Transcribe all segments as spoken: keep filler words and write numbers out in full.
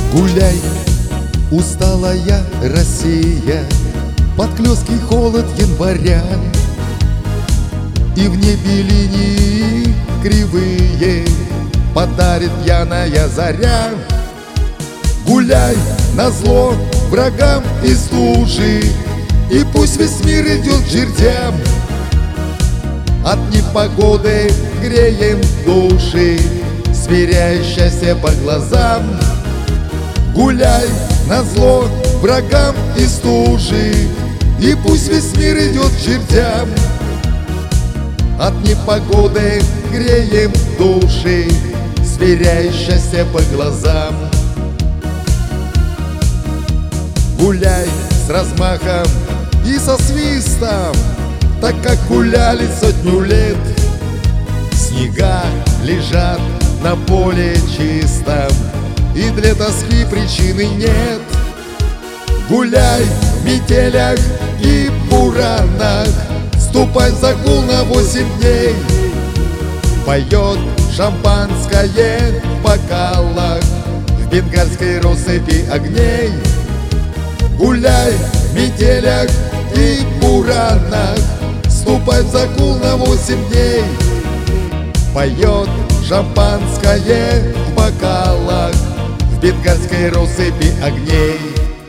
Гуляй, усталая Россия, под клёсткий холод января, и в небе линии кривые подарит пьяная заря. Гуляй назло врагам и стужи, и пусть весь мир идет к чертям. От непогоды греем души, сверяя счастье по глазам. Гуляй назло врагам и стужи, и пусть весь мир идет к чертям. От непогоды греем души, сверяя счастье по глазам. Гуляй с размахом и со свистом, так как гуляли сотню лет. Снега лежат на поле чистом, и для тоски причины нет. Гуляй в метелях и буранах, ступай в загул на восемь дней. Поет шампанское в бокалах, в бенгальской россыпи огней. Гуляй в метелях и буранах, ступай в загул на восемь дней. Поет шампанское в бокалах, в бенгальской россыпи огней.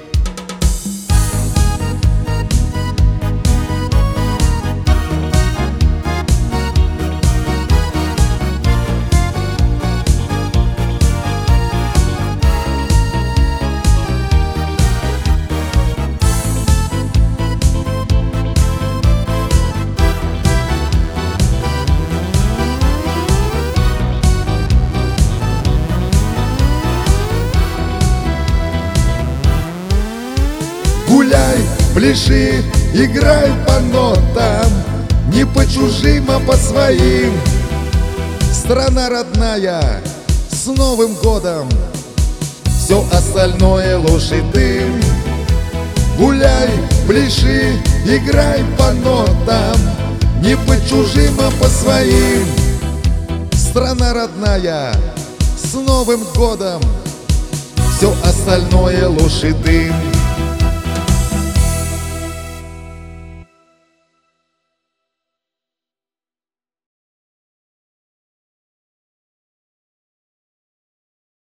Гуляй, пляши, играй по нотам, не по чужим, а по своим. Страна родная, с Новым годом! Все остальное ложь и дым. Гуляй, пляши, играй по нотам, не по чужим, а по своим. Страна родная, с Новым годом! Все остальное ложь и дым.